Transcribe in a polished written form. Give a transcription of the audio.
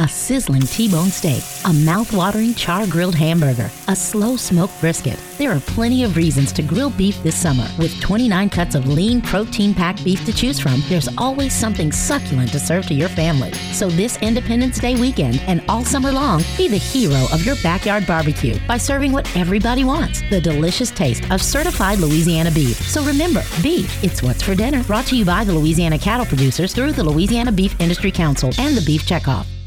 a sizzling T-bone steak, a mouth-watering char-grilled hamburger, a slow-smoked brisket. There are plenty of reasons to grill beef this summer. With 29 cuts of lean, protein-packed beef to choose from, there's always something succulent to serve to your family. So this Independence Day weekend and all summer long, be the hero of your backyard barbecue by serving what everybody wants, the delicious taste of certified Louisiana beef. So remember, beef, it's what's for dinner. Brought to you by the Louisiana Cattle Producers through the Louisiana Beef Industry Council and the Beef Checkoff.